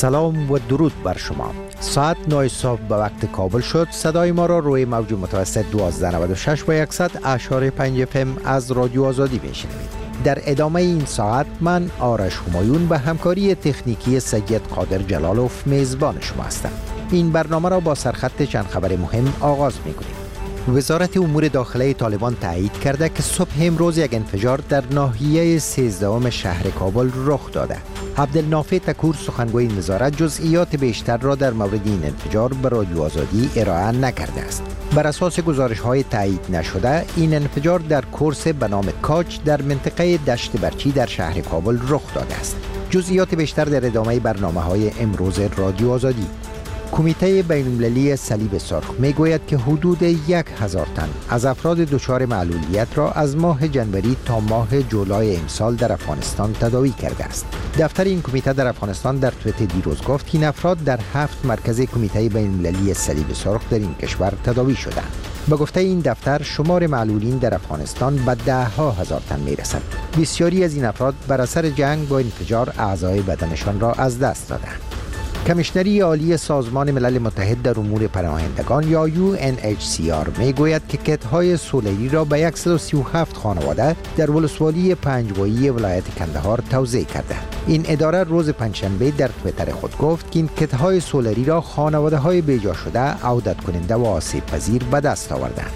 سلام و درود بر شما. ساعت 9 صبح به وقت کابل شد. صدای ما را روی موج متوسط 1296 و 100.5 FM از رادیو آزادی میشنوید. در ادامه این ساعت من آرش همایون به همکاری تکنیکی سید قادر جلالوف میزبان شما هستم. این برنامه را با سرخط چند خبر مهم آغاز می‌کنیم. وزارت امور داخله طالبان تایید کرده که صبح امروز یک انفجار در ناحیه 13 شهر کابل رخ داده. عبدالنافع تکور سخنگوی وزارت جزئیات بیشتر را در مورد این انفجار به رادیو آزادی ارائه نکرده است. بر اساس گزارش‌های تایید نشده، این انفجار در کورس به نام کاج در منطقه دشت برچی در شهر کابل رخ داده است. جزئیات بیشتر در ادامه برنامه‌های امروز رادیو آزادی. کمیته بین‌المللی صلیب سرخ میگوید که حدود 1000 تن از افراد دچار معلولیت را از ماه جنوری تا ماه جولای امسال در افغانستان تداوی کرده است. دفتر این کمیته در افغانستان در توییت دیروز گفت که این افراد در 7 مرکز کمیته بین‌المللی صلیب سرخ در این کشور تداوی شدند. به گفته این دفتر شمار معلولین در افغانستان به 10,000 تن میرسد. بسیاری از این افراد بر اثر جنگ با انفجار اعضای بدنشان را از دست دادند. کمیشنری عالی سازمان ملل متحد در امور پناهندگان یا UNHCR میگوید که کت‌های سولری را به 137 خانواده در ولسوالی پنجوایی ولایت کندهار توزیع کرده. این اداره روز پنجشنبه در توییتر خود گفت که این کت‌های سولری را خانواده‌های بیجا شده، عودت کننده و آسیب پذیر به دست آوردند.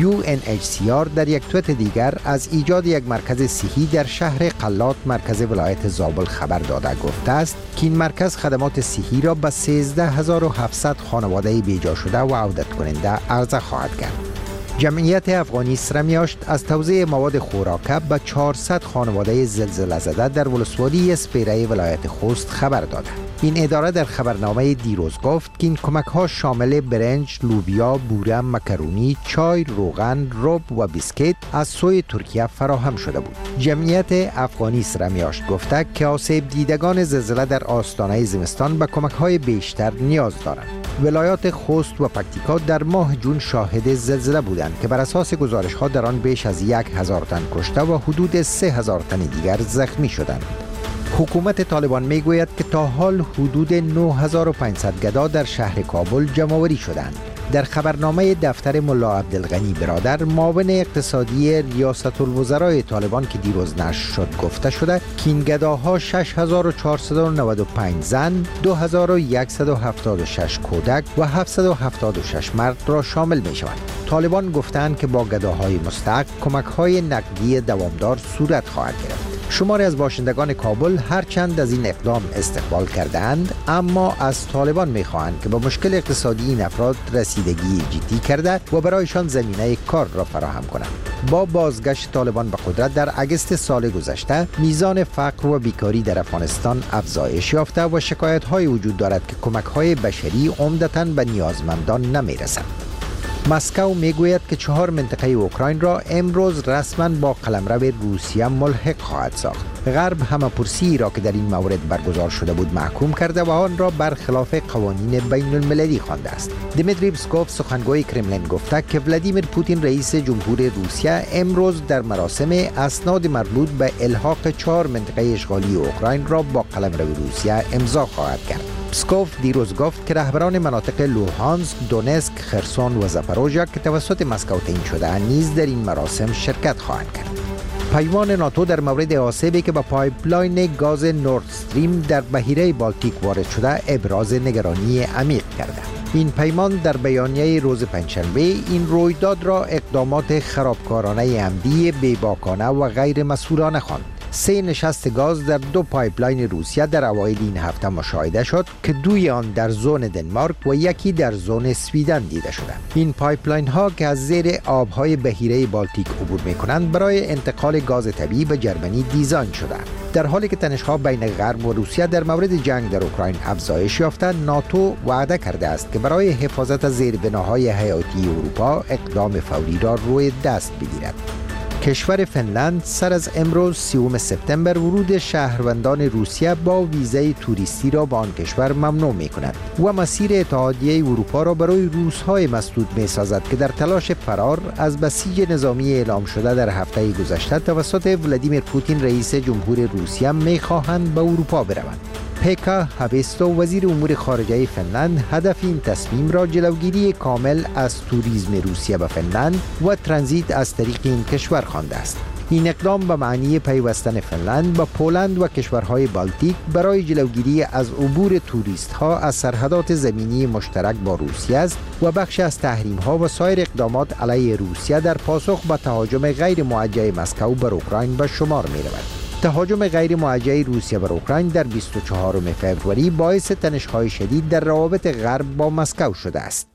UNHCR در یک توییت دیگر از ایجاد یک مرکز صحی در شهر قلات مرکز ولایت زابل خبر داده گفته است که این مرکز خدمات صحی را به 13700 خانواده بیجا شده و عودت کننده عرضه خواهد کرد. جمعیت افغانی سرمیاشت از توزیع مواد خوراکه به 400 خانواده زلزله زده در ولسوالی اسپیره ولایت خوست خبر داده. این اداره در خبرنامه دیروز گفت که این کمک ها شامل برنج، لوبیا، بوره، مکرونی، چای، روغن، رب و بیسکیت از سوی ترکیه فراهم شده بود. جمعیت افغانی سرمیاشت گفته که آسیب دیدگان زلزله در آستانه زمستان به کمک های بیشتر نیاز دارند. ولایات خوست و پکتیکا در ماه جون شاهد زلزله بودند که بر اساس گزارش ها در آن بیش از 1000 تن کشته و حدود 3000 تن دیگر زخمی شدند. حکومت طالبان میگوید که تا حال حدود 9500 گدا در شهر کابل جمع‌آوری شدند. در خبرنامه دفتر ملا عبدالغنی برادر معاون اقتصادی ریاست الوزرای طالبان که دیروز نشر شد گفته شده که این گداها 6495 زن، 2176 کودک و 776 مرد را شامل می شوند. طالبان گفتند که با گداهای مستحق کمک‌های نقدی دوامدار صورت خواهد گرفت. شماری از باشندگان کابل هرچند از این اقدام استقبال کردند، اما از طالبان می‌خواهند که با مشکل اقتصادی این افراد رسیدگی جدی کرده و برایشان زمینه کار را فراهم کنند. با بازگشت طالبان به قدرت در اگست سال گذشته، میزان فقر و بیکاری در افغانستان افزایش یافته و شکایت‌های وجود دارد که کمک‌های بشری عمدتاً به نیازمندان نمی‌رسد. مسکو میگوید که 4 منطقه اوکراین را امروز رسما با قلمرو روسیه ملحق خواهد ساخت. غرب همه‌پرسی را که در این مورد برگزار شده بود محکوم کرده و آن را برخلاف قوانین بین المللی خوانده است. دمیتری پسکوف سخنگوی کرملین گفته که ولادیمیر پوتین رئیس جمهور روسیه امروز در مراسم اسناد مربوط به الحاق 4 منطقه اشغالی اوکراین را با قلمرو روسیه امضا خواهد کرد. پسکوف دیروز گفت که رهبران مناطق لوهانسک، دونسک، خرسون و زاپاروژیا که توسط مسکو تعیین شده نیز در این مراسم شرکت خواهند کرد. پیمان ناتو در مورد آسیبی که به پایپلاین گاز نورد استریم در بحیره بالتیک وارد شده ابراز نگرانی عمیق کرده. این پیمان در بیانیه روز پنجشنبه این رویداد را اقدامات خرابکارانه عمدی، بی‌باکانه و غیر مسئولانه خواند. 3 نشست گاز در 2 پایپلاین روسیه در اوایل این هفته مشاهده شد که 2 آن در زون دنمارک و 1 در زون سویدن دیده شده. این پایپلاین ها که از زیر آبهای بحیره بالتیک عبور می کنند برای انتقال گاز طبیعی به جرمنی دیزاین شده. در حالی که تنش‌ها بین غرب و روسیه در مورد جنگ در اوکراین افزایش یافته، ناتو وعده کرده است که برای حفاظت از زیربناهای حیاتی اروپا اقدام فوری را روی دست بگیرد. کشور فنلند سر از امروز 30 سپتامبر ورود شهروندان روسیه با ویزای توریستی را به آن کشور ممنوع می کند و مسیر اتحادیه اروپا را برای روس‌های مسدود می سازد که در تلاش فرار از بسیج نظامی اعلام شده در هفته گذشته توسط ولادیمیر پوتین رئیس جمهور روسیه می خواهند به اروپا بروند. پیکا هاویستو وزیر امور خارجه فنلند هدف این تصمیم را جلوگیری کامل از توریسم روسیه به فنلند و ترانزیت از طریق این کشور خوانده است. این اقدام به معنی پیوستن فنلند با پولند و کشورهای بالتیک برای جلوگیری از عبور توریست ها از سرحدات زمینی مشترک با روسیه است و بخش از تحریم ها و سایر اقدامات علیه روسیه در پاسخ به تهاجم غیر موجه مسکو بر اوکراین به شمار می رود. تهاجم غیر موجه روسیه بر اوکراین در 24 فوریه باعث تنش‌های شدید در روابط غرب با مسکو شده است.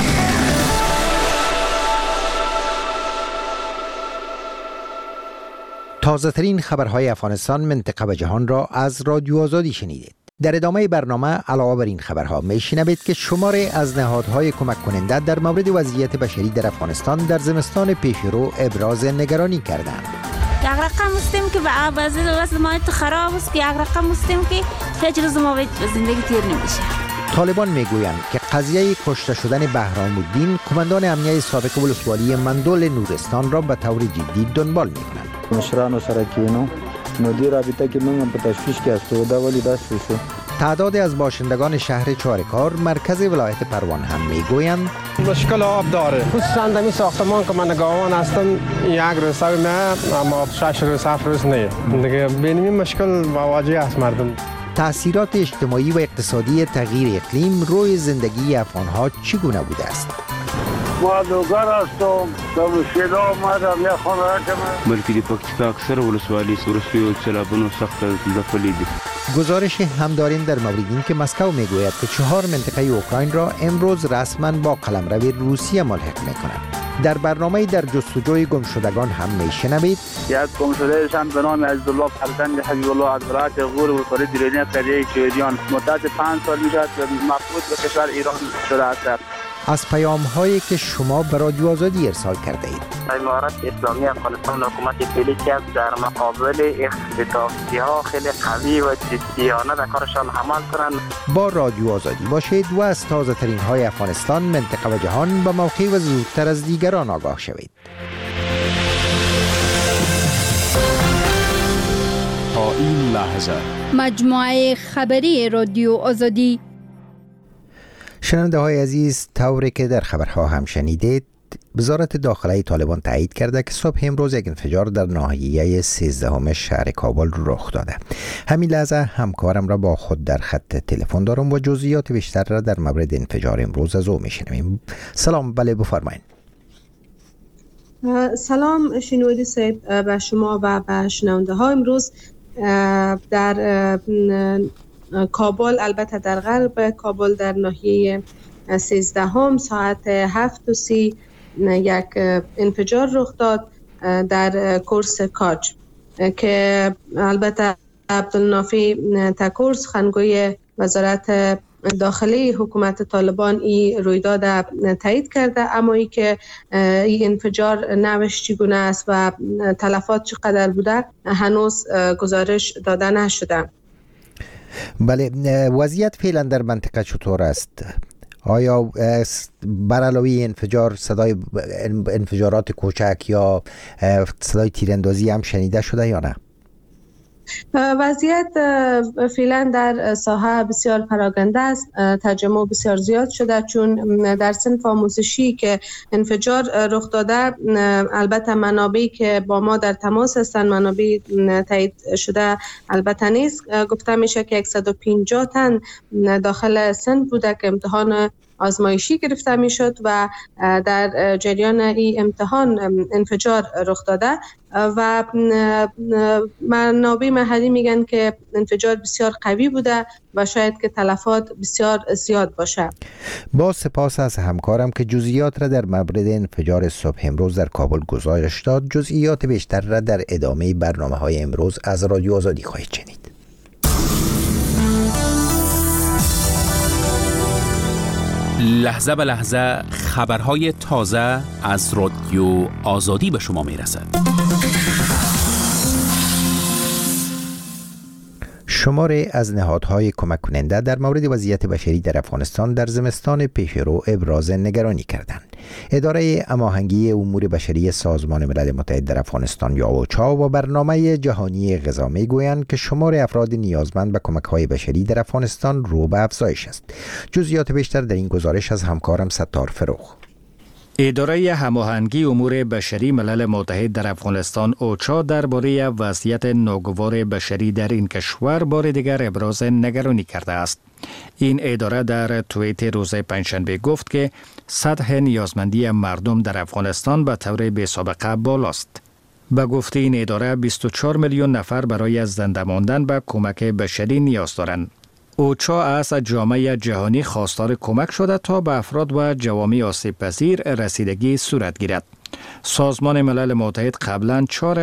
تازه ترین خبرهای افغانستان، منطقه و جهان را از رادیو آزادی شنیدید. در ادامه برنامه علاوه بر این خبرها میشنوید که شماری از نهادهای کمک کننده در مورد وضعیت بشری در افغانستان در زمستان پیشرو ابراز نگرانی کردند. یک رقم هستیم که وضع ما تو خراب است، که یک رقم هستیم که هیچ روز ما به زندگی تیر نمیشه. طالبان میگویند که قضیه کشته شدن بهرام الدین قماندان امنیه سابق ولسوالی مندول نورستان را به طور جدی دنبال میکنند. مشرانو سره کینو نو دی رابطه که من په تشویش کې استوده ولی دست شو. تعداد از باشندگان شهر چارکار مرکز ولایت پروان هم میگویند مشکل آب داره، خصوصا در این ساختمان که من نگاهبان هستم یک روز نه اما 6 روز 7 روز نه دیگه بینیم مشکل مواجه است مردم. تأثیرات اجتماعی و اقتصادی تغییر اقلیم روی زندگی افغانها چگونه بوده است؟ ما دوگر هستم در مشکل آمدم یا خانه کنم بلکه دی پاکستان اکثر ولسوالی سورسی و سلابون سخت زفلی دی. گزارش هم داریم در مورد این که مسکو میگوید که 4 منطقه اوکراین را امروز رسما با قلمرو روسیه ملحق میکنند. در برنامه در جستجوی گمشدگان هم میشنوید یک گمشدهشان به نام عزیزالله فرزند حبیب الله از ولایت غور ولسوالی دیرینی قریه چویدیان مدت 5 سال میشد مفقود به کشور ایران شده است. از پیام هایی که شما به رادیو آزادی ارسال کرده اید. امارت اسلامی افغانستان حکومت فعلی که در مقابل اختطافی ها خیلی قوی و جدیانه در کارشان عمل کنند. با رادیو آزادی باشید و از تازه ترین های افغانستان، منطقه و جهان به موقع و زودتر از دیگران آگاه شوید. تا این لحظه مجموعه خبری رادیو آزادی. شنونده های عزیز، طوری که در خبرها هم شنیدید، وزارت داخله طالبان تایید کرده که صبح امروز یک انفجار در ناحیه 13 شهر کابل رخ داده. همین لحظه همکارم را با خود در خط تلفن دارم و جزئیات بیشتر را در مورد انفجار امروز از او میشنویم. سلام، بله بفرمایید. سلام شنوایی صاحب به شما و به شنونده ها. امروز در کابل، البته در غرب کابل در ناحیه 13 ساعت 7:30 یک انفجار رخ داد در کورس کاج که البته عبدالنافی تکور سخنگوی وزارت داخلی حکومت طالبان این رویداد تایید کرده، اما ای که این انفجار نوش چگونه است و تلفات چقدر بوده هنوز گزارش داده نشده. بله، وضعیت فعلا در منطقه چطور است؟ آیا بر علاوه انفجار صدای انفجارات کوچک یا صدای تیراندازی هم شنیده شده یا نه؟ وضعیت فعلا در ساحه بسیار پراکنده است. تجمع بسیار زیاد شده، چون در صنف آموزشی که انفجار رخ داده، البته منابعی که با ما در تماس هستند، منابع تایید شده البته نیست، گفته میشه که 150 تن داخل صنف بوده که امتحان آزمایشی گرفته میشد و در جریان این امتحان انفجار رخ داده و منابع محلی میگن که انفجار بسیار قوی بوده و شاید که تلفات بسیار زیاد باشه. با سپاس از همکارم که جزئیات را در مورد انفجار صبح امروز در کابل گزارش داد. جزئیات بیشتر را در ادامه برنامه‌های امروز از رادیو آزادی خواهید شنید. لحظه به لحظه خبرهای تازه از رادیو آزادی به شما میرسد. شماری از نهادهای کمک کننده در مورد وضعیت بشری در افغانستان در زمستان پیشرو ابراز نگرانی کردند. اداره هماهنگی امور بشری سازمان ملل متحد در افغانستان یا اوچا و برنامه جهانی غذا میگویند که شمار افراد نیازمند به کمک‌های بشری در افغانستان رو به افزایش است. جزئیات بیشتر در این گزارش از همکارم ستار فروغ. اداره هماهنگی امور بشری ملل متحد در افغانستان اوچا درباره وضعیت ناگوار بشری در این کشور بار دیگر ابراز نگرانی کرده است. این اداره در توییت روز پنجشنبه گفت که سطح نیازمندی مردم در افغانستان به طور بی‌سابقه بالاست. به گفته این اداره 24 میلیون نفر برای زنده ماندن به کمک بشری نیاز دارند. اوچا از جامعه جهانی خواستار کمک شده تا به افراد و جوامع آسیب پذیر رسیدگی صورت گیرد. سازمان ملل متحد قبلا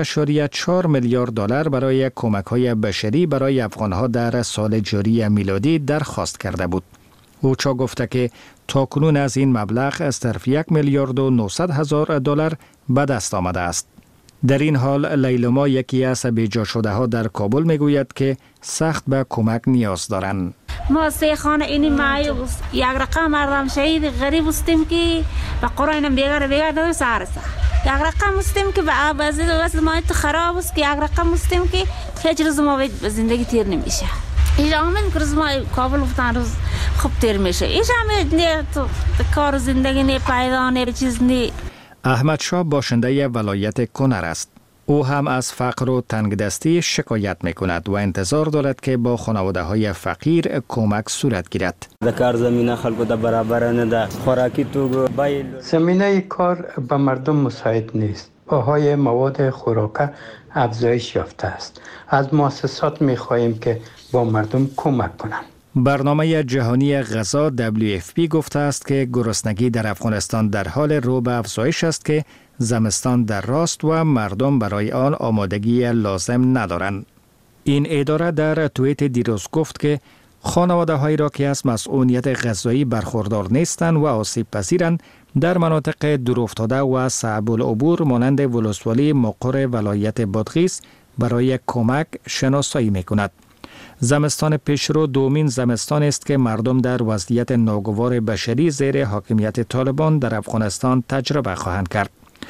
4.4 میلیارد دلار برای کمک‌های بشری برای افغان‌ها در سال جاری میلادی درخواست کرده بود. اوچا گفته که تاکنون از این مبلغ صرف 1 میلیارد و 900 هزار دلار به دست آمده است. در این حال لیلما یکی از بیجا شده ها در کابل میگوید که سخت به کمک نیاز دارند. ما سه خانه اینی مایوس یک رقم مردم شهید غریب استیم که به قرآن بیگار دو سارسه یک رقم استیم که به آبازی واسه ما خراب است که یک رقم استیم که هیچ روز ما به زندگی تیر نمیشه. اینجا همین روز ما کابل افتان روز خوب تیر میشه. اینجا همین تو کار زندگی نه پیدا نه چیز نه. احمد شاه باشنده ولایت کنر است. او هم از فقر و تنگدستی شکایت میکند و انتظار دارد که با خانواده های فقیر کمک صورت گیرد. کار زمینه خلکو د برابر نه ده. خوراکی تو زمینه کار به مردم مساعد نیست. بهای مواد خوراک افزایش یافته است. از مؤسسات میخواهیم که با مردم کمک کنند. برنامه جهانی غذا WFP گفته است که گرسنگی در افغانستان در حال رو به افزایش است که زمستان در راست و مردم برای آن آمادگی لازم ندارند. این اداره در توییت دیروز گفت که خانواده هایی را که از مسئولیت غذایی برخوردار نیستند و آسیب پذیرند در مناطق دورافتاده و صعب العبور مانند ولسوالی مقر ولایت بادغیس برای کمک شناسایی میکند. زمستان پیشرو دومین زمستان است که مردم در وضعیت ناگوار بشری زیر حاکمیت طالبان در افغانستان تجربه خواهند کرد.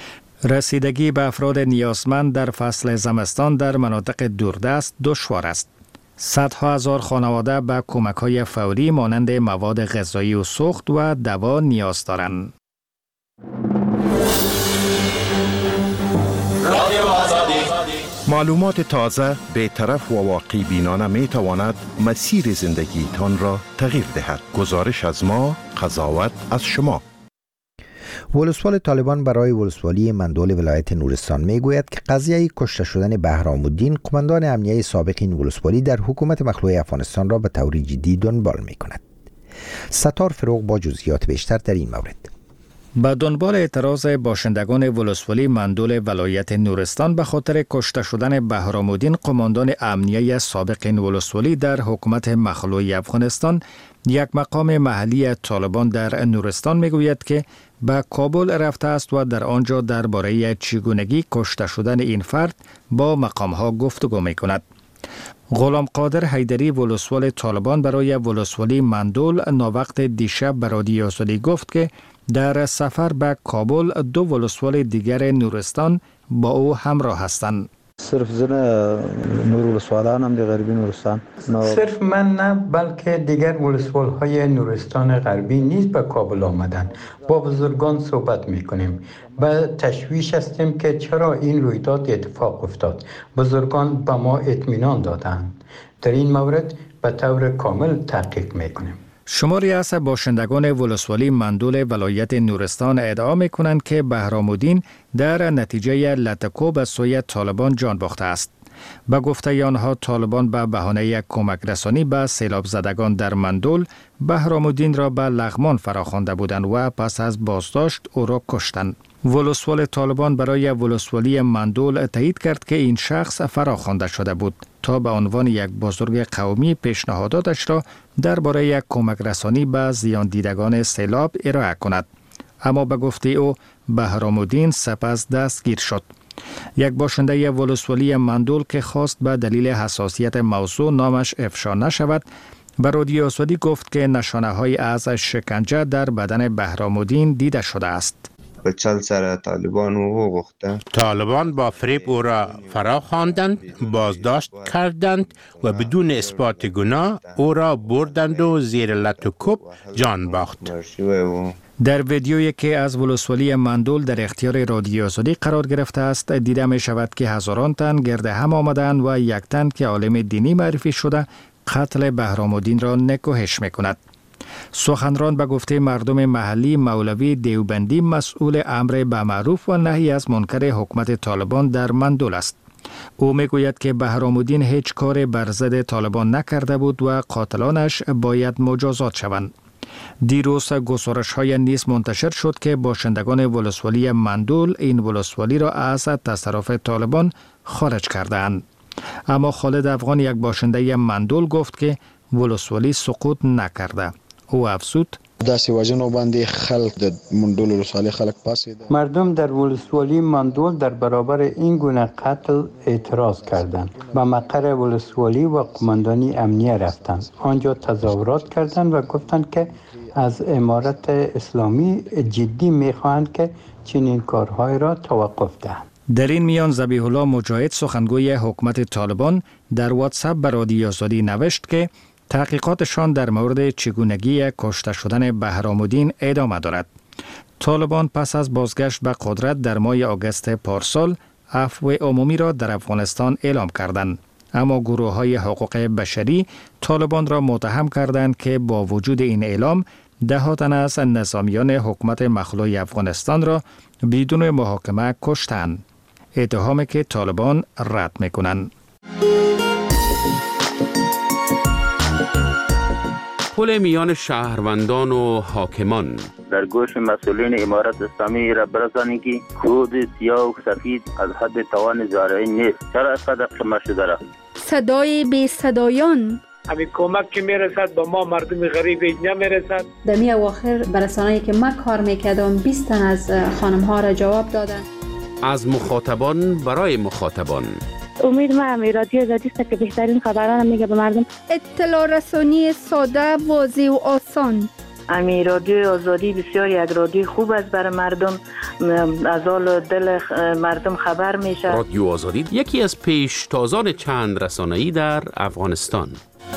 رسیدگی به افراد نیازمند در فصل زمستان در مناطق دوردست دشوار است. صدها هزار خانواده به کمک‌های فوری مانند مواد غذایی و سوخت و دوا نیاز دارند. معلومات تازه، بی‌طرف و واقعی بینانه می تواند مسیر زندگی تان را تغییر دهد. گزارش از ما، قضاوت از شما. ولسوال طالبان برای ولسوالی مندول ولایت نورستان میگوید که قضیه کشته شدن بهرام الدین قماندان امنیه سابق این ولسوالی در حکومت مخلوع افغانستان را به طور جدی دنبال میکند. ستار فروغ با جزئیات بیشتر در این مورد. به دنبال اعتراض باشندگان ولسوالی مندول ولایت نورستان به خاطر کشته شدن بهرام الدین قماندان امنیه سابق این ولسوالی در حکومت مخلوع افغانستان، یک مقام محلی طالبان در نورستان میگوید که به کابل رفته است و در آنجا درباره چگونگی کشته شدن این فرد با مقام‌ها گفتگو میکند. غلام قادر حیدری ولسوال طالبان برای ولسوالی مندول ناوقت دیشب به رادیو آزادی گفت که در سفر به کابل دو ولسوال دیگر نورستان با او همراه هستند. صرف زن نور ولسوالان هم دی غربی نورستان. صرف من نه بلکه دیگر ولسوال های نورستان غربی نیز به کابل آمدن. با بزرگان صحبت میکنیم. به تشویش هستیم که چرا این رویداد اتفاق افتاد. بزرگان به ما اطمینان دادند. در این مورد به طور کامل تحقیق میکنیم. شماری از باشندگان ولسوالی مندول ولایت نورستان ادعا می‌کنند که بهرام الدین در نتیجه لطکو به سوی طالبان جان باخته است. به گفته آنها طالبان به بهانه کمک رسانی به سیلاب زدگان در مندول بهرام الدین را به لغمان فراخوانده بودند و پس از بازداشت او را کشتند. ولسوال طالبان برای ولسوالی مندول تایید کرد که این شخص فراخوانده شده بود تا به عنوان یک بزرگ قومی پیشنهاداتش را درباره کمک رسانی به زیان دیدگان سیلاب ارائه کند. اما به گفته او بهرام‌الدین سپس دستگیر شد. یک باشنده ولسوالی مندول که خواست به دلیل حساسیت موضوع نامش افشا نشود، به رادیو آزادی گفت که نشانه‌های از شکنجه در بدن بهرام‌الدین دیده شده است. به چل سر طالبان او گفته. طالبان با فریب او را فرا خواندند، بازداشت کردند و بدون اثبات گناه او را بردند و زیر لط و کوب جان باخت. در ویدیویی که از ولسوالی مندول در اختیار رادیو آزادی قرار گرفته است، دیده می شود که هزاران تن گرد هم آمدند و یک تن که عالم دینی معرفی شده قتل بهرام‌الدین را نکوهش می کند. سخنران به گفته مردم محلی مولوی دیوبندی مسئول امر به معروف و نهی از منکر حکومت طالبان در مندول است. او میگوید که بهرام‌الدین هیچ کار بر ضد طالبان نکرده بود و قاتلانش باید مجازات شوند. دیروز گزارش‌های نیز منتشر شد که باشندگان ولسوالی مندول این ولسوالی را از تصرف طالبان خارج کردند. اما خالد افغان، یک باشنده مندول، گفت که ولسوالی سقوط نکرده. او افزود: مردم در ولسوالی مندول در برابر این گونه قتل اعتراض کردند. به مقر ولسوالی و قماندانی امنیه رفتند. آنجا تظاهرات کردند و گفتند که از امارت اسلامی جدی می‌خواهند که چنین کارهای را توقف دهند. در این میان ذبیح الله مجاهد، سخنگوی حکومت طالبان، در واتساپ به رادیو آزادی نوشت که تحقیقاتشان در مورد چگونگی کشته شدن بهرام‌الدین ادامه دارد. طالبان پس از بازگشت به قدرت در ماه آگوست پارسال عفو عمومی را در افغانستان اعلام کردند. اما گروه‌های حقوق بشری طالبان را متهم کردند که با وجود این اعلام ده تن از نظامیان حکومت مخلوع افغانستان را بدون محاکمه کشتند. اتهامی که طالبان رد می‌کنند. پل میان شهروندان و حاکمان در گوش مسئولین امارت اسلامی را برسانید که کود سیاه و سفید از حد توان زارعی نیست. چرا اینقدر کم شده را؟ صدای بی صدایان. همین کمک که میرسد با ما مردم غریب نمیرسد. در می اواخر برسانه‌ای که من کار میکردم 20 تن از خانم ها را جواب دادن. از مخاطبان برای مخاطبان. امید ما رادیو آزادی است که بهترین خبران میگه به مردم. اطلاع رسانی ساده، واضح و آسان. رادیو آزادی بسیار یک رادیو خوب است برای مردم، از حال دل مردم خبر میشه. رادیو آزادی یکی از پیشتازان چند رسانه‌ای در افغانستان.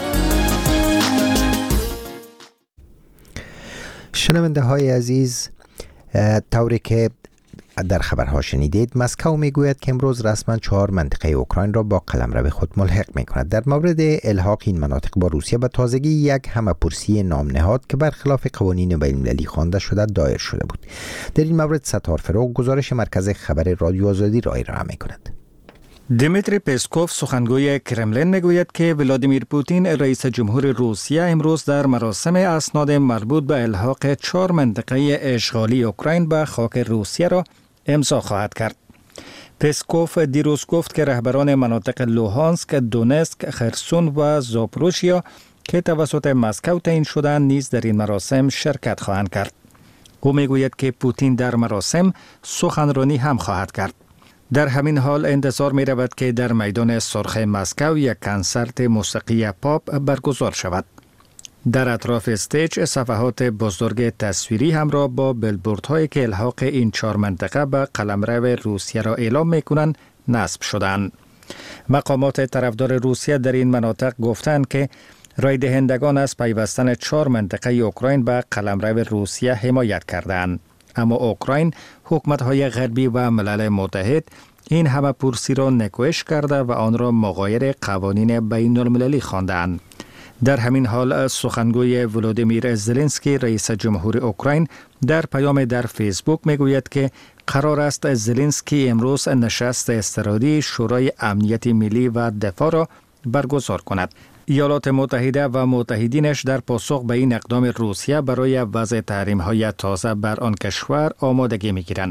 شنونده های عزیز، طوری که در خبرها شنیدید، مسکو میگوید که امروز رسما 4 منطقه اوکراین را با قلمرو خود ملحق میکند. در مورد الحاق این مناطق با روسیه به تازگی یک همه‌پرسی نام نهاد که برخلاف قوانین بین‌المللی خوانده شده دایر شده بود. در این مورد ستار فروغ گزارش مرکز خبر رادیو آزادی را ارائه میکند. دیمیتری پسکوف، سخنگوی کرملین، میگوید که ولادیمیر پوتین رئیس جمهور روسیه امروز در مراسم اسناد مربوط به الحاق 4 منطقه اشغالی اوکراین به خاک روسیه را امضا خواهد کرد. پسکوف دیروز گفت که رهبران مناطق لوهانسک، دونتسک، خرسون و زاپوروژیا که توسط مسکو تعیین شدند نیز در این مراسم شرکت خواهند کرد. او میگوید که پوتین در مراسم سخنرانی هم خواهد کرد. در همین حال انتظار می رود که در میدان سرخ مسکو یک کنسرت موسیقی پاپ برگزار شود. در اطراف استیج صفحات بزرگ تصویری همراه با بیلبوردهایی که الحاق این 4 منطقه به قلمرو روسیه را اعلام می کنند نصب شدند. مقامات طرفدار روسیه در این مناطق گفتند که رای دهندگان از پیوستن 4 منطقه اوکراین به قلمرو روسیه حمایت کردند. اما اوکراین، حکومت‌های غربی و ملل متحد این همه‌پرسی را نکوهش کرده و آن را مغایر قوانین بین‌المللی خواندند. در همین حال سخنگوی ولودیمیر زلنسکی، رئیس جمهور اوکراین، در پیام در فیسبوک میگوید که قرار است زلنسکی امروز نشست اضطراری شورای امنیت ملی و دفاع را برگزار کند. ایالات متحده و متحدینش در پاسخ به این اقدام روسیه برای وضع تحریم‌های تازه بر آن کشور آمادگی می‌گیرند.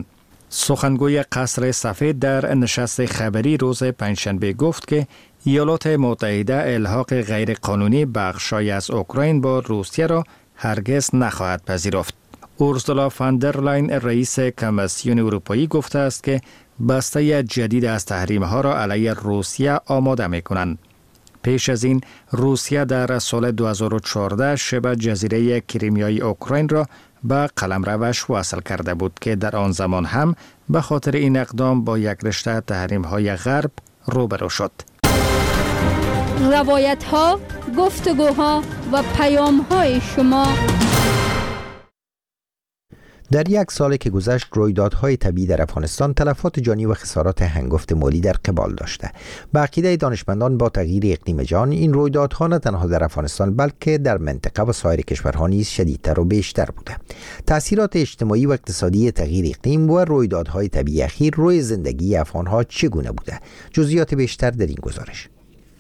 سخنگوی قصر سفید در نشست خبری روز پنجشنبه گفت که ایالات متحده الحاق غیرقانونی بخشای از اوکراین با روسیه را هرگز نخواهد پذیرفت. اورسولا فان در لاین رئیس کمیسیون اروپایی گفته است که بسته جدید از تحریم‌ها را علیه روسیه آماده می‌کنند. پیش از این روسیه در سال 2014 شبه جزیره کریمیای اوکراین را به قلمروش وصل کرده بود که در آن زمان هم به خاطر این اقدام با یک رشته تحریم‌های غرب روبرو شد. روایت‌ها، گفتگوها و پیام‌های شما. در یک سال که گذشت رویدادهای طبیعی در افغانستان تلفات جانی و خسارات هنگفت مالی در قبال داشته. به عقیده دانشمندان با تغییر اقلیم جهان این رویدادها نه تنها در افغانستان بلکه در منطقه و سایر کشورها نیز شدیدتر و بیشتر بوده. تأثیرات اجتماعی و اقتصادی تغییر اقلیم و رویدادهای طبیعی اخیر روی زندگی افغانها چگونه بوده؟ جزئیات بیشتر در این گزارش.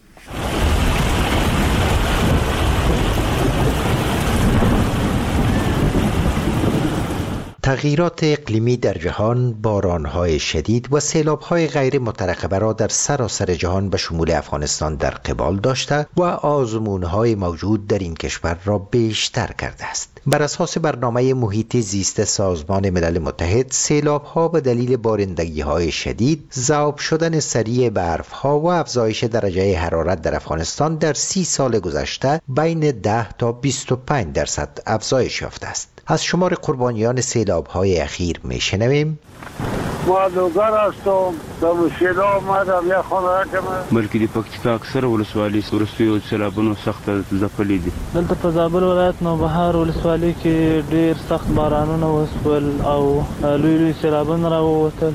تغییرات اقلیمی در جهان، باران‌های شدید و سیلاب‌های غیر مترقبه را در سراسر جهان به شمول افغانستان در قبال داشته و آزمون‌های موجود در این کشور را بیشتر کرده است. بر اساس برنامه محیط زیست سازمان ملل متحد، سیلاب‌ها به دلیل بارندگی‌های شدید، ذوب شدن سریع برف‌ها و افزایش درجه حرارت در افغانستان در 30 سال گذشته بین 10 تا 25% افزایش یافته است. از شمار قربانیان سیلاب‌های اخیر میشنویم. ما دوگر هستم، در مشکل آمدم یک خانه کمه. بلکې د پکتیکا اکثر ولسوالۍ وروستیو سیلابونو سخته ځپلې دي. دلته په زابل ولایت نوبهار ولسوالۍ کې ډېر سخت بارانونه وشول او لوی سیلابونه راووتل.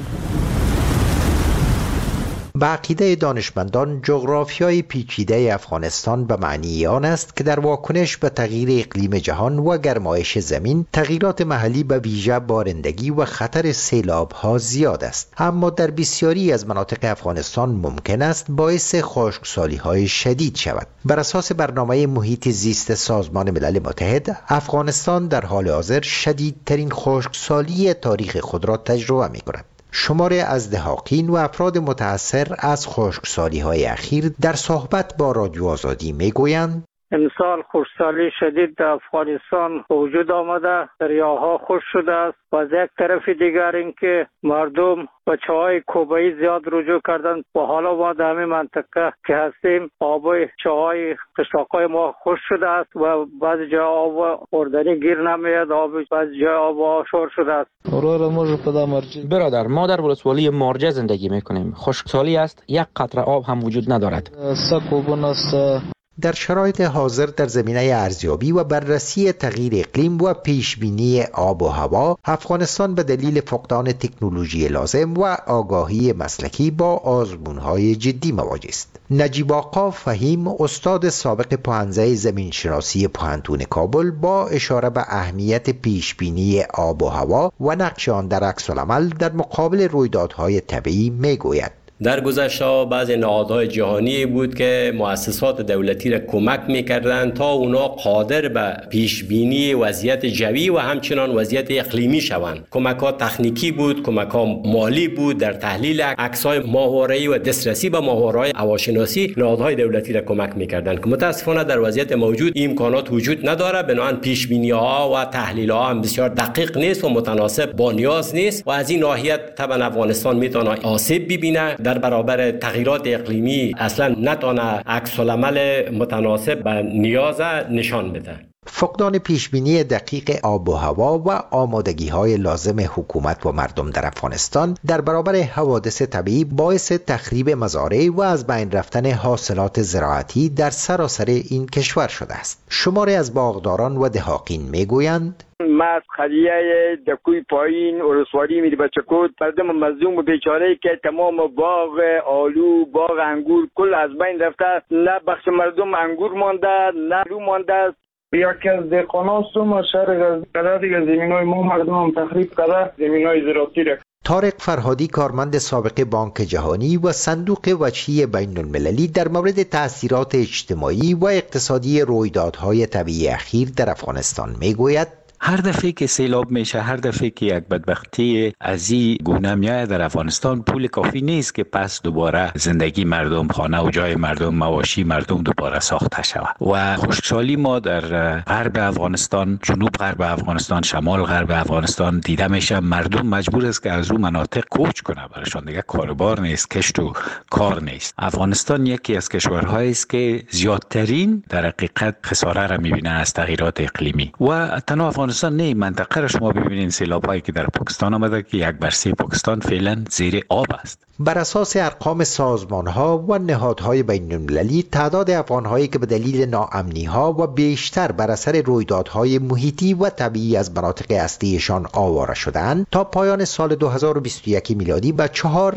به عقیده دانشمندان جغرافیای پیچیده افغانستان به معنی آن است که در واکنش به تغییر اقلیم جهان و گرمایش زمین تغییرات محلی به ویژه بارندگی و خطر سیلاب‌ها زیاد است، اما در بسیاری از مناطق افغانستان ممکن است باعث خشکسالی‌های شدید شود. بر اساس برنامه محیط زیست سازمان ملل متحد، افغانستان در حال حاضر شدیدترین خشکسالی تاریخ خود را تجربه می‌کند. شماری از دهاقین و افراد متأثر از خشکسالی‌های اخیر در صحبت با رادیو آزادی میگویند امسال خشکسالی شدید در افغانستان وجود آمده، دریاها خشک شده است و از یک طرف دیگر اینکه مردم و چاهای کوبایی زیاد رجوع کردند و حالا ما در همین منطقه که هستیم آب چاهای قشلاقای ما خشک شده است و بعضی جا آب خوردنی گیر نمیاد، بعضی جا آب آشور شده است. برادر، ما در ولسوالی مارجه زندگی میکنیم. خشکسالی است، یک قطره آب هم وجود ندارد. در شرایط حاضر در زمینه ارزیابی و بررسی تغییر اقلیم و پیشبینی آب و هوا، افغانستان به دلیل فقدان تکنولوژی لازم و آگاهی مسلکی با آزمون‌های جدی مواجه است. نجیب آقا فهیم، استاد سابق پوهنځی زمینشناسی پوهنتون کابل، با اشاره به اهمیت پیشبینی آب و هوا و نقش آن در عکس‌العمل در مقابل رویدادهای طبیعی میگوید. در گذشته بعضی نهادهای جهانی بود که مؤسسات دولتی را کمک میکردند تا اونا قادر به پیشبینی وضعیت جوی و همچنان وضعیت اقلیمی شوند. کمک‌ها تکنیکی بود، کمک‌ها مالی بود، در تحلیل عکس‌های ماهواره‌ای و دسترسی به ماهواره‌های هواشناسی نهادهای دولتی را کمک میکردند که متاسفانه در وضعیت موجود این امکانات وجود نداره، بنابراین پیشبینی‌ها و تحلیل‌ها هم بسیار دقیق نیست و متناسب با نیاز نیست و از این ناحیه طبعا افغانستان میتونه آسیب ببینه در برابر تغییرات اقلیمی، اصلا نتونه عکس‌العمل متناسب به نیاز نشان بده. فقدان پیشبینی دقیق آب و هوا و آمادگی‌های لازم حکومت و مردم در افغانستان در برابر حوادث طبیعی باعث تخریب مزارع و از بین رفتن حاصلات زراعتی در سراسر این کشور شده است. شماری از باغداران و دهاقین میگویند ما از خلیه دکوی پایین ولسوالی میری بچکود مردم مظلوم و بیچاره که تمام باغ آلو، باغ انگور کل از بین رفته، نه بخش مردم انگور مانده، نه آلو مانده. یکی از دهقانان سوم شهر قدر دیگه زمینای ما مردم هم تخریب کرده، زمینای زراعتی را. طارق فرهادی، کارمند سابق بانک جهانی و صندوق وجهی بین المللی، در مورد تأثیرات اجتماعی و اقتصادی رویدادهای طبیعی اخیر در افغانستان میگوید هر دفعه که سیلاب میشه، هر دفعه که یک بدبختی از این گونه میاد در افغانستان، پول کافی نیست که پس دوباره زندگی مردم، خانه و جای مردم، مواشی مردم دوباره ساخته شود. و خشکسالی ما در غرب افغانستان، جنوب غرب افغانستان، شمال غرب افغانستان دیده میشه. مردم مجبور است که از اون مناطق کوچ کنه، برایشان دیگه کاربار نیست، کشت و کار نیست. افغانستان یکی از کشورهایی است که زیادترین در حقیقت خساره را میبینه از تغییرات اقلیمی. و تنها افغانستان نه، منطقه را شما ببینید سیلاب‌هایی که در پاکستان آمده که 1/3 پاکستان فعلا زیر آب است. بر اساس ارقام سازمان‌ها و نهادهای بین‌المللی، تعداد افغان‌هایی که به دلیل ناامنی‌ها و بیشتر بر اثر رویدادهای محیطی و طبیعی از مناطق اصلیشان آواره شدند، تا پایان سال 2021 میلادی به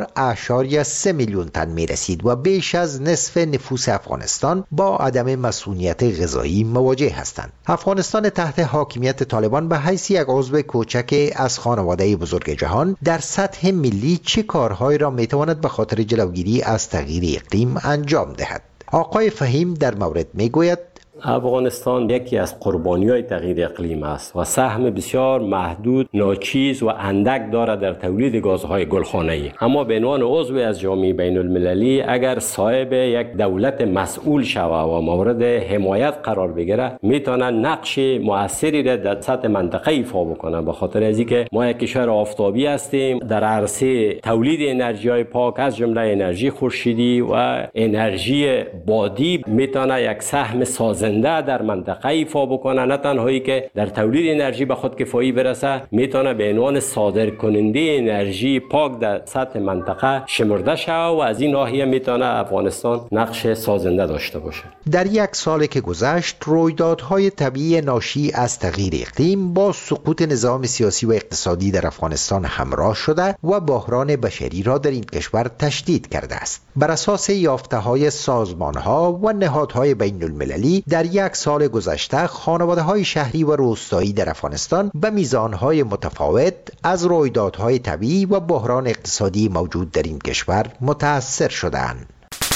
4.3 میلیون تن می‌رسید و بیش از نصف نفوس افغانستان با عدم مسئولیت غذایی مواجه هستند. افغانستان تحت حاکمیت طالبان به حیث یک عضو کوچک از خانواده بزرگ جهان در سطح ملی چه کارهایی را میتواند به خاطر جلوگیری از تغییر اقلیم انجام دهد؟ آقای فهیم در مورد میگوید افغانستان یکی از قربانی‌های تغییر اقلیم است و سهم بسیار محدود، ناچیز و اندک دارد در تولید گازهای گلخانه‌ای. اما به عنوان عضو از جامعه بین‌المللی اگر صاحب یک دولت مسئول شود و مورد حمایت قرار بگیره، میتونه نقش مؤثری را در سطح منطقه ایفا بکنه. به خاطر از اینکه ما یک کشور آفتابی هستیم، در عرصه تولید انرژی‌های پاک از جمله انرژی خورشیدی و انرژی بادی میتونه یک سهم سازنده در منطقه ایفا بکنه. نه تنهایی که در تولید انرژی به خود کفایی برسه، میتونه به عنوان صادر کننده انرژی پاک در سطح منطقه شمرده شود و از این ناحیه میتونه افغانستان نقش سازنده داشته باشه. در یک سال که گذشت، رویدادهای طبیعی ناشی از تغییر اقلیم با سقوط نظام سیاسی و اقتصادی در افغانستان همراه شده و بحران بشری را در این کشور تشدید کرده است. بر اساس یافته‌های سازمان‌ها و نهادهای بین‌المللی، در یک سال گذشته خانواده‌های شهری و روستایی در افغانستان به میزان‌های متفاوت از رویدادهای طبیعی و بحران اقتصادی موجود در این کشور متأثر شدند.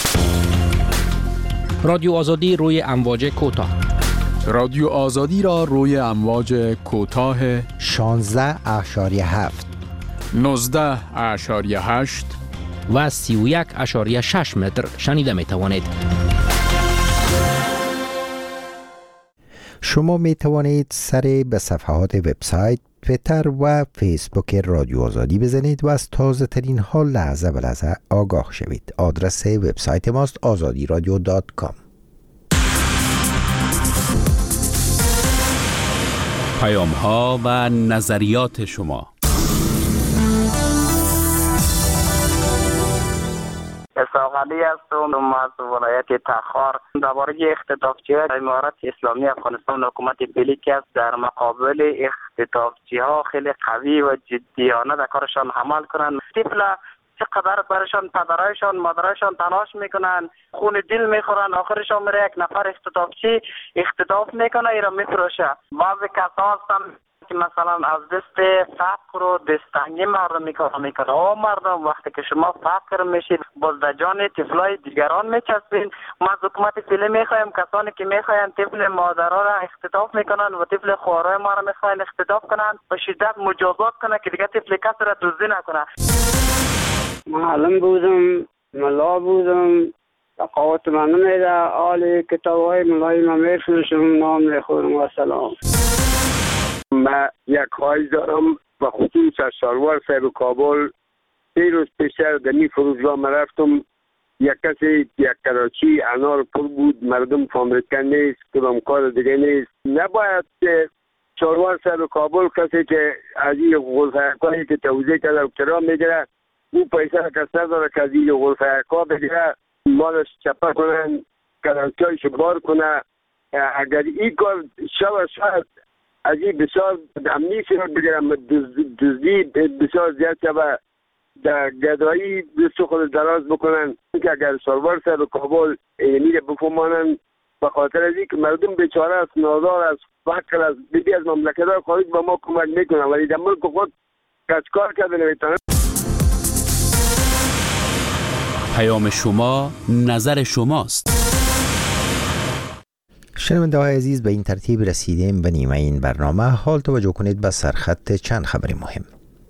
رادیو آزادی روی امواج کوتاه. رادیو آزادی را روی امواج کوتاه 16.7 19.8 و 31.6 متر شنیده می توانید. شما می توانید سر به صفحات وبسایت، توییتر و فیسبوک رادیو آزادی بزنید و از تازه ترین ها لحظه به لحظه آگاه شوید. آدرس وبسایت ماست azadiradio.com. پیام ها و نظریات شما. اسحاق علی هستم از ولایت تخار. درباره اختطافچی‌های امارت اسلامی افغانستان حکومت بلیک است در مقابل اختطافچی‌ها خیلی قوی و جدیانه در کارشان عمل کنند. طفل چقدر برایشان پدرایشان مادرایشان تلاش میکنن، خون دل میخورن، آخرشان میره یک نفر اختطافچی اختطاف میکنه، ایرا میفروشه. بعضی کسا هستن که مثلا از دست فقر و دستنگی مردم میکنه. مردم وقتی که شما فقر میشید باز در جان طفلای دیگران میچسبین. ما از حکومت فعلی میخوایم کسانی که میخواین طفل مادرها را اختطاف میکنن و طفل خواهرای ما را میخواین اختطاف کنن به شدت مجازات کنه که دیگه طفل کسی را دزدی نکنه. معلم بودم، ملا بودم، تقاوت من نمیده، آل کتاب های ملای من میفروشم، نام میخورم و سلام. من یک خواهش دارم و خصوص از سالوار صاحب کابل. 3 روز پیشتر در این فروشگاه من رفتم، یک کسی یک کراچی انار پر بود، مردم فامریکا نیست، کدام کار دیگه نیست. نباید که سالوار صاحب کابل کسی که از این غلفه‌کاری که توضیح کرده کرام میگیره، او پیسه را کس نداره که از این غلفه‌کار بگیره مالش چپه کنن، کراچی‌هایش بار کنه. اگر این کار شاید از این بسیار امنیتی رو بگیرم، دزدی بسیار زیاد شبه در گدایی دست خود دراز بکنن که اگر سالوار صاحب کابل میره بفهمانن به خاطر از این که مردم بیچاره است، نادار است، فقر است، بیدی از مملکت خارج به ما کمک میکنن ولی در ملک خود کار کرده نمیتونن. پیام شما نظر شماست. شنونده های عزیز، به این ترتیب رسیدیم به نیمه این برنامه. حال توجه کنید به سرخط چند خبر مهم.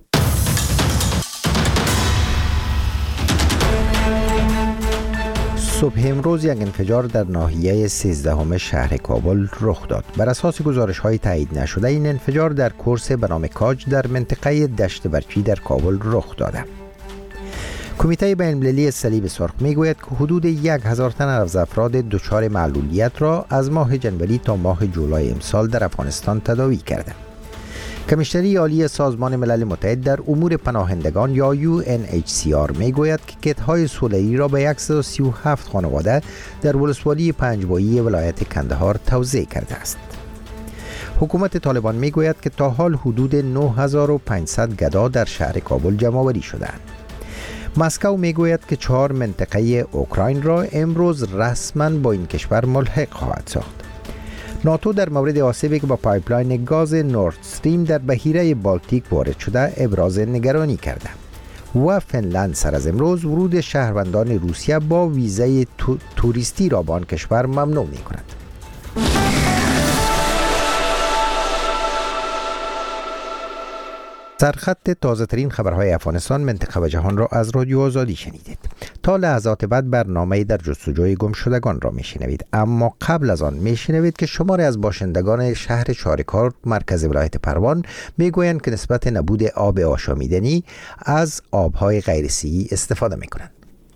صبح امروز یک انفجار در ناحیه 13 شهر کابل رخ داد. بر اساس گزارش‌های تایید نشده این انفجار در کورس به نام کاج در منطقه دشت برچی در کابل رخ داده. کمیته بین‌المللی صلیب سرخ میگوید که حدود 1000 تن از افراد دچار معلولیت را از ماه جنوری تا ماه جولای امسال در افغانستان تداوی کرده. کمیشنری عالی سازمان ملل متحد در امور پناهندگان یا UNHCR میگوید که کت‌های صلحی را به 137 خانواده در ولسوالی پنجوایی ولایت کندهار توزیع کرده است. حکومت طالبان میگوید که تا حال حدود 9500 گدا در شهر کابل جمع‌آوری شده‌اند. مسکو میگوید که 4 منطقه اوکراین را امروز رسما با این کشور ملحق خواهد ساخت. ناتو در مورد آسیبی که با پایپلاین گاز نورد استریم در بحیره بالتیک وارد شده ابراز نگرانی کرده و فنلند سر از امروز ورود شهروندان روسیه با ویزای توریستی را به آن کشور ممنوع می کند. سرخط تازه ترین خبرهای افغانستان، منطقه و جهان را از رادیو آزادی شنیدید. تا لحظات بعد برنامه در جستجوی گمشدگان را میشنوید، اما قبل از آن میشنوید که شماری از باشندگان شهر چاریکار مرکز ولایت پروان میگویند که نسبت نبود آب آشامیدنی از آبهای غیرسی‌ای استفاده میکنند.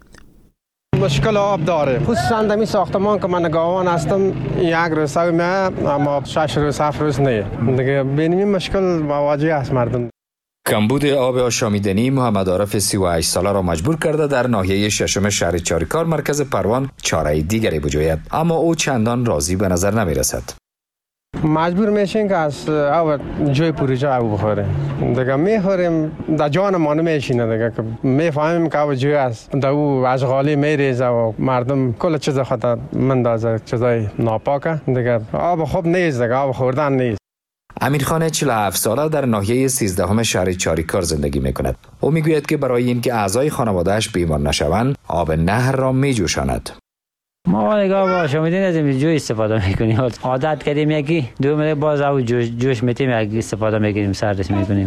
مشکل آب داره، خصوصا در این ساختمان که من نگاهبان هستم یک روز اما 6 روز 7 روز نه دیگه بینیم مشکل مواجه است مردم. کمبود آب آشامیدنی محمد عارف 38 ساله را مجبور کرده در ناحیه ششم شهر چاریکار مرکز پروان چاره دیگری بجوید، اما او چندان راضی به نظر نمی رسد. مجبور میشین که از آب جای پروژه آب بخوریم دیگه، میخوریم در جان ما نمیشینه دیگه، که میفهمیم که آب جای است در او اشغالی میریزه و مردم کل چیز خود مندازه، چیزای ناپاکه دیگه، آب خوب نیست دیگه، آب خوردن نیست. امیرخان 47 ساله در ناحیه 13 شهر چاریکار زندگی میکند. او میگوید که برای اینکه اعضای خانواده‌اش بیمار نشوند آب نهر را میجوشاند. ما نگاه باشه میدین از این جوی استفاده میکنیم، عادت کردیم یکی دو میره باز او جوش میتیم یک استفاده میکنیم، سردش میکنیم.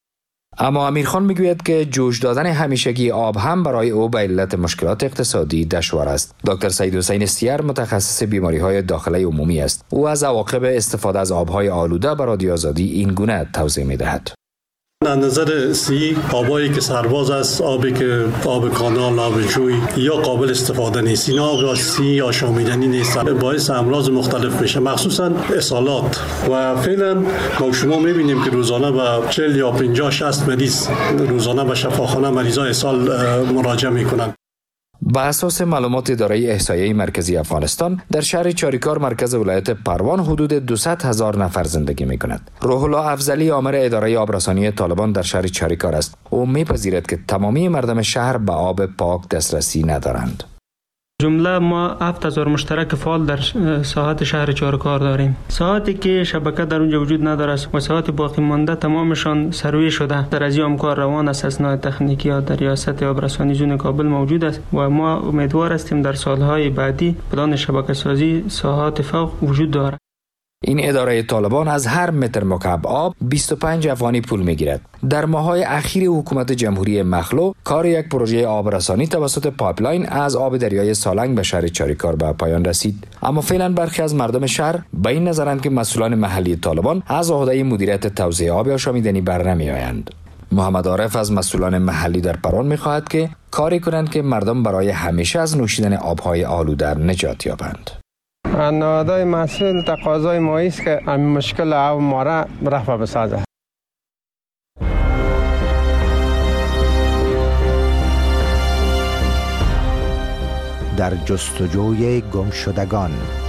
اما امیرخان میگوید که جوش دادن همیشگی آب هم برای او به علت مشکلات اقتصادی دشوار است. دکتر سید حسین سیر متخصص بیماری‌های داخلی عمومی است. او از عواقب استفاده از آب‌های آلوده به رادیو آزادی این گونه توضیح می‌دهد. از نظر سی آبایی که سرباز است، آبی که آب کانال، آب جوی یا قابل استفاده نیست، اینا آب سی آشامیدنی نیست، باعث امراض مختلف میشه، مخصوصا اسهالات. و فعلا ما شما میبینیم که روزانه به 40 یا 50 60 مریض روزانه به شفاخانه مریضای اسهال مراجعه میکنن. با اساس معلومات اداره احصایه مرکزی افغانستان در شهر چاریکار مرکز ولایت پروان حدود 200,000 نفر زندگی می‌کنند. روح الله افضلی آمر اداره آبرسانی طالبان در شهر چاریکار است. او می‌پذیرد که تمامی مردم شهر به آب پاک دسترسی ندارند. جمله ما 7000 مشترک فعال در ساحات شهر چاریکار داریم. ساحاتی که شبکه در اونجا وجود نداره و ساحات باقی مانده تمامشان سروی شده. در از این کار روان است، اسناد تکنیکی ها در ریاست آبرسانی زون کابل موجود است و ما امیدوار هستیم در سالهای بعدی پلان شبکه سازی ساحات فوق وجود دارد. این اداره طالبان از هر متر مکعب آب 25 افغانی پول میگیرد. در ماه‌های اخیر حکومت جمهوری مخلو کار یک پروژه آبرسانی توسط پایپلاین از آب دریای سالنگ به شهر چاریکار به پایان رسید، اما فعلا برخی از مردم شهر به این نظرند که مسئولان محلی طالبان از عهده مدیریت توزیع آب آشامیدنی برنمیآیند. محمد عارف از مسئولان محلی در پروان می‌خواهد که کاری کنند که مردم برای همیشه از نوشیدن آب‌های آلوده نجات یابند. نهادهای مسئول تقاضای ما است که این مشکل آب ما را رفع بسازه. در جستجوی گمشدگان.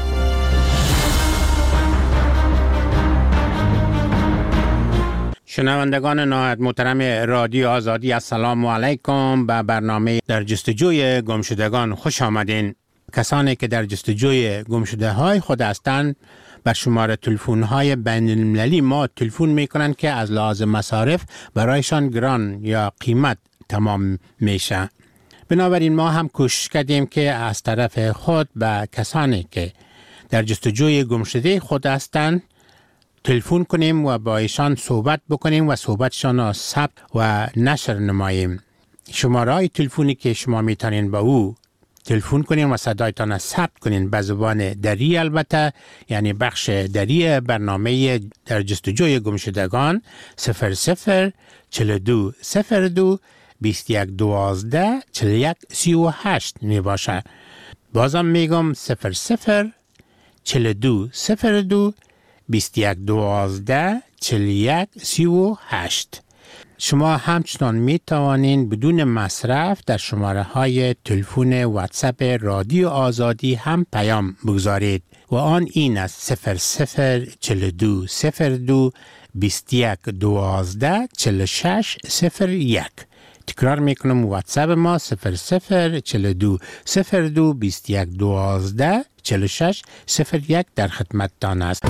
شنوندگان نهایت محترم رادیو آزادی، السلام علیکم. به برنامه در جستجوی گمشدگان خوش آمدین. کسانی که در جستجوی گمشده‌های خود هستند بر شماره تلفن‌های بین‌المللی ما تلفن می‌کنند که از لحاظ مصارف برایشان گران یا قیمت تمام میشه. بنابراین ما هم کوشش کردیم که از طرف خود به کسانی که در جستجوی گمشده خود هستند تلفن کنیم و با ایشان صحبت بکنیم و صحبتشان را ثبت و نشر نماییم. شماره تلفنی که شما میتونین با او تلفن کنین و صدایتان را ثبت کنین به زبان دری، البته یعنی بخش دری برنامه در جستجوی گمشدگان 00 42 02 21 12 41 38 می باشه. بازم میگم 00 42 02 21 12 41 38. شما همچنان می توانین بدون مصرف در شماره های تلفن واتساپ رادیو آزادی هم پیام بگذارید و آن این است 00 42 02 21 12 46 01. تکرار میکنم واتساپ ما 00 42 02 21 12 46 01 در خدمتتان است.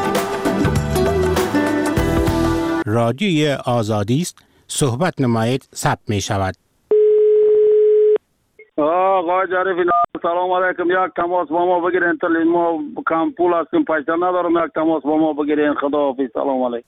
رادیوی آزادی است، صحبت نمایید، ثبت می شود. آقا جعفری سلام علیکم. یک تماس با ما بگیرین تا ما کم پول هستیم، پیسه ندارم، یک تماس با ما بگیرین. خداحافظ. سلام علیکم.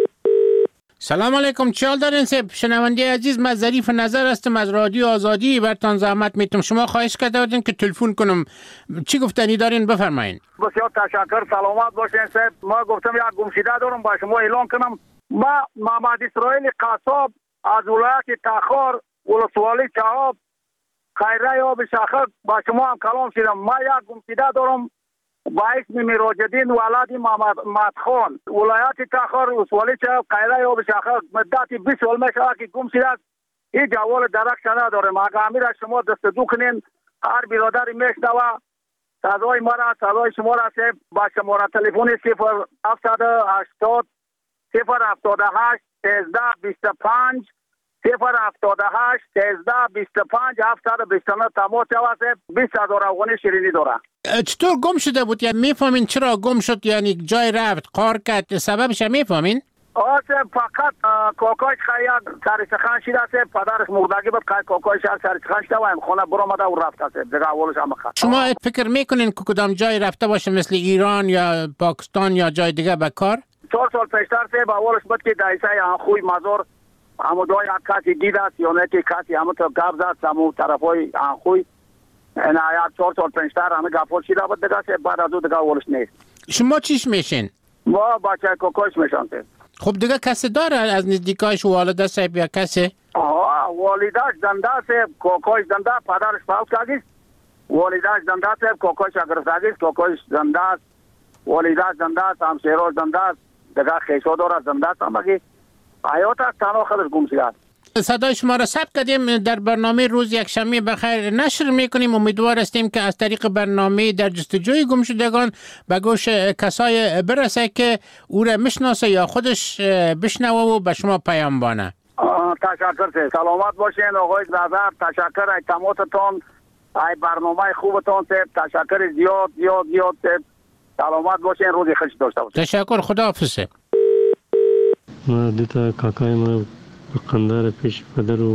سلام علیکم. چه حال دارین سب؟ شنونده عزیز، من ظریف نظر هستم از رادیو آزادی. برتان زحمت میتم. شما خواهش کرده بودین که تلفن کنم. چی گفتنی دارین؟ بفرمایین. بسیار تشکر. سلامت باشین سب. ما گفتم یک گمشده دارم با شما اعلان کنم. ما محمد اسرائیل قصاب از ولایت تخار ولسوالی چهاب خیره آب شاخک با شما هم کلام شدم. ما یک گمشده دارم با اسم میراجدین ولد محمد مدخان ولایت تخار ولسوالی چهاب خیره آب شاخک مدت 20 سال میشه که گم شده است. این جوال درکش ندارم. اگر امیر شما دستگیر کنین هر برادری میشنوه صدای ما را صدای شما را با شماره تلفن 0780 078 13 25 078 13 25 729 تماس جوازه 20,000 افغانی شیرینی داره. چطور گم شده بود؟ یعنی میفهمین چرا گم شد؟ یعنی جای رفت کار کرد سببش میفهمین؟ فقط کوکاش خیاد سرسخان شده است. پدرش مردگی بود که کوکاش سرسخان شده و این خونه برآمده و رفته است. دیگه اولش هم خواهد. شما فکر میکنین که کدام جای رفته باشه مثل ایران یا پاکستان یا جای دیگه به کار؟ 4 سال پیشتر سه با اولش بود که دایسه خوی مزار همو دوی کسی دید است یا نه که کسی همو تو گفت است همو طرفای خوی این آیات 4 سال پیشتر همه گفت شده بود دیگه سه بعد از او دیگه اولش نیست. شما چیش میشین؟ ما بچه کوکاش میشن. خب دیگه کسی داره از نزدیکایش والده صاحب یا کسی؟ والدهش زنده صاحب کوکاش زنده پدرش فوت کرده. والدهش زنده صاحب کوکاش اگر زنده کوکاش زنده والدهش زنده همسرش زنده دیگه خیشو داره زنده مگه حیات است تنها خودش گم شده. صدای شما را ثبت کردیم در برنامه روز یکشنبه بخیر نشر میکنیم. امیدوار هستیم که از طریق برنامه در جستجوی گمشدگان به گوش کسای برسه که او را میشناسه یا خودش بشنوه و به شما پیام بانه. تشکر. سلامت باشین آقای نظر. تشکر از تماستون، از برنامه خوبتون. تشکر زیاد. سلامت باشین. روزی خوش داشته باشین. تشکر. خداحافظ. ما دیتا کاکای ما قندار پیش پدر